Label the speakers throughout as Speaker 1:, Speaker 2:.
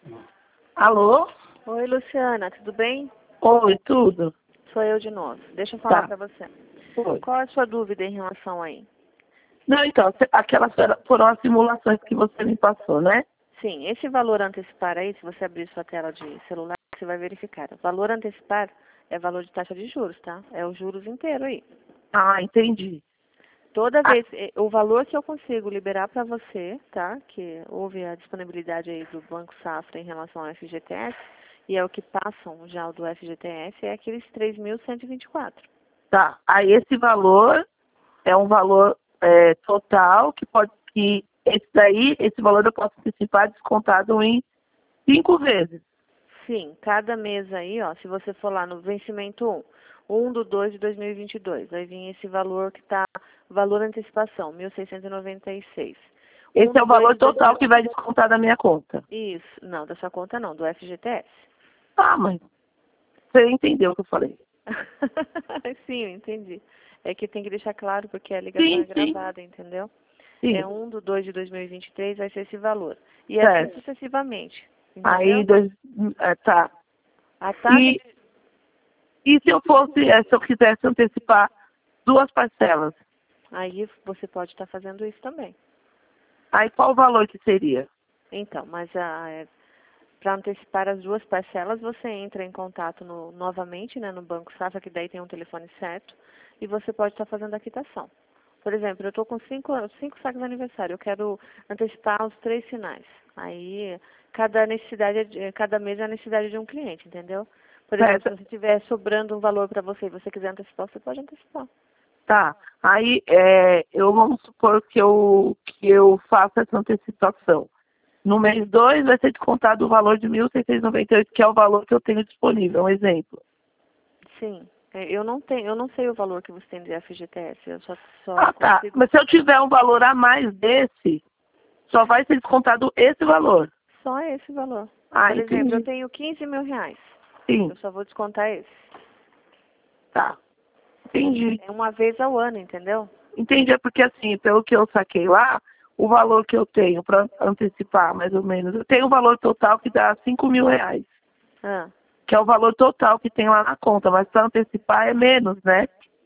Speaker 1: Alô?
Speaker 2: Oi, Luciana, tudo bem?
Speaker 1: Oi, tudo?
Speaker 2: Sou eu de novo. Deixa eu falar
Speaker 1: Tá.
Speaker 2: para você.
Speaker 1: Oi.
Speaker 2: Qual é a sua dúvida em relação aí?
Speaker 1: Não, então, aquelas foram as simulações que você me passou, né?
Speaker 2: Sim, esse valor antecipar aí, se você abrir sua tela de celular, você vai verificar. O valor antecipar é valor de taxa de juros, tá? É os juros inteiro aí.
Speaker 1: Ah, entendi.
Speaker 2: Toda
Speaker 1: Ah,
Speaker 2: vez, o valor que eu consigo liberar para você, tá? Que houve a disponibilidade aí do Banco Safra em relação ao FGTS, e é o que passam já do FGTS, é aqueles 3.124.
Speaker 1: tá. Aí esse valor é um valor total que esse valor eu posso antecipar descontado em 5 vezes.
Speaker 2: Sim, cada mês aí, ó, se você for lá no vencimento 1 de 2022, vai vir esse valor que está, valor antecipação, 1.696.
Speaker 1: Esse é o
Speaker 2: Do 2
Speaker 1: valor
Speaker 2: de 2000,
Speaker 1: total que vai descontar da minha conta.
Speaker 2: isso, não, da sua conta não, do FGTS.
Speaker 1: Ah, mas você entendeu o que eu falei.
Speaker 2: Sim, eu entendi. É que tem que deixar claro porque a ligação é
Speaker 1: Sim, sim,
Speaker 2: gravada, entendeu? É
Speaker 1: sim.
Speaker 2: 1 de 2 de 2023 vai ser esse valor. E assim
Speaker 1: Certo.
Speaker 2: sucessivamente,
Speaker 1: Aí,
Speaker 2: entendeu?
Speaker 1: tá.
Speaker 2: A taxa
Speaker 1: E, e se eu quisesse antecipar 2 parcelas,
Speaker 2: aí você pode estar fazendo isso também.
Speaker 1: aí qual o valor que seria?
Speaker 2: Então, mas para antecipar as duas parcelas, você entra em contato novamente, né, no Banco Safra, que daí tem um telefone certo, e você pode estar fazendo a quitação. Por exemplo, eu estou com cinco sacos de aniversário, eu quero antecipar os 3 finais. Aí, cada mês é a necessidade de um cliente, entendeu? Por exemplo,
Speaker 1: Certo.
Speaker 2: se você tiver sobrando um valor para você e você quiser antecipar, você pode antecipar.
Speaker 1: Tá. Aí, vamos supor que eu faça essa antecipação. No mês 2 vai ser descontado o valor de 1.698, que é o valor que eu tenho disponível, um exemplo.
Speaker 2: Sim. Eu não sei o valor que você tem de FGTS, eu só
Speaker 1: Ah, tá.
Speaker 2: consigo
Speaker 1: Mas se eu tiver um valor a mais desse, só vai ser descontado esse valor.
Speaker 2: só esse valor.
Speaker 1: Ah,
Speaker 2: Por exemplo, eu
Speaker 1: entendi.
Speaker 2: tenho 15 mil reais.
Speaker 1: Sim,
Speaker 2: Eu só vou descontar esse.
Speaker 1: tá. Entendi.
Speaker 2: É uma vez ao ano, entendeu?
Speaker 1: Entendi, é porque assim, pelo que eu saquei lá, o valor que eu tenho para antecipar, mais ou menos, eu tenho o valor total que dá 5.000 reais,
Speaker 2: Ah,
Speaker 1: que é o valor total que tem lá na conta, mas para antecipar é menos, né?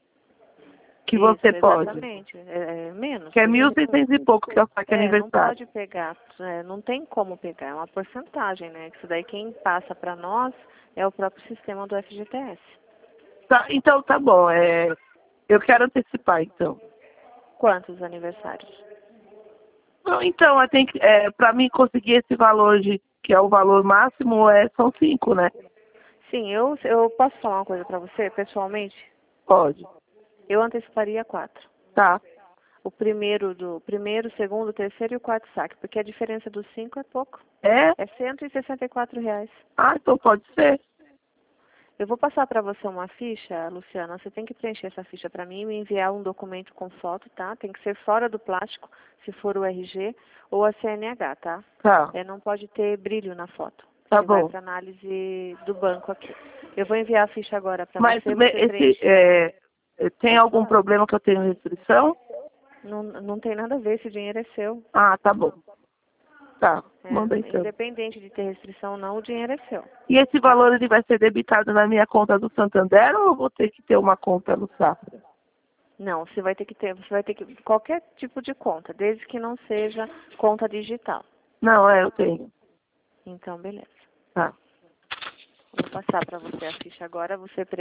Speaker 1: Que você
Speaker 2: isso,
Speaker 1: pode.
Speaker 2: exatamente. É menos.
Speaker 1: Que é 1.600 e pouco, que é o saque
Speaker 2: Não
Speaker 1: aniversário.
Speaker 2: pode pegar, não tem como pegar, é uma porcentagem, né? Isso daí quem passa para nós é o próprio sistema do FGTS.
Speaker 1: Tá, então tá bom, eu quero antecipar, então.
Speaker 2: Quantos aniversários?
Speaker 1: Não, então, para mim conseguir esse valor que é o valor máximo, são 5, né?
Speaker 2: Sim, eu posso falar uma coisa para você, pessoalmente?
Speaker 1: Pode.
Speaker 2: Eu anteciparia 4.
Speaker 1: Tá.
Speaker 2: O primeiro, segundo, terceiro e o quarto saque, porque a diferença dos 5 é pouco.
Speaker 1: É?
Speaker 2: É R$ 164.
Speaker 1: Ah, então pode ser.
Speaker 2: Eu vou passar para você uma ficha, Luciana. Você tem que preencher essa ficha para mim e me enviar um documento com foto, tá? Tem que ser fora do plástico, se for o RG, ou a CNH, tá?
Speaker 1: Tá.
Speaker 2: Não pode ter brilho na foto,
Speaker 1: Tá
Speaker 2: porque vai
Speaker 1: bom.
Speaker 2: para análise do banco aqui. Eu vou enviar a ficha agora para
Speaker 1: Mas
Speaker 2: você
Speaker 1: esse,
Speaker 2: preenche.
Speaker 1: tem
Speaker 2: Pode
Speaker 1: algum
Speaker 2: falar.
Speaker 1: problema que eu tenho restrição?
Speaker 2: Não tem nada a ver, esse dinheiro é seu.
Speaker 1: Ah, tá bom. Tá, manda então.
Speaker 2: Independente de ter restrição ou não, o dinheiro é seu.
Speaker 1: E esse
Speaker 2: Tá?
Speaker 1: valor ele vai ser debitado na minha conta do Santander ou eu vou ter que ter uma conta no Safra?
Speaker 2: Não, você vai ter que qualquer tipo de conta, desde que não seja conta digital.
Speaker 1: Não, eu tenho.
Speaker 2: Então, beleza.
Speaker 1: Tá.
Speaker 2: Vou passar para você a ficha agora, você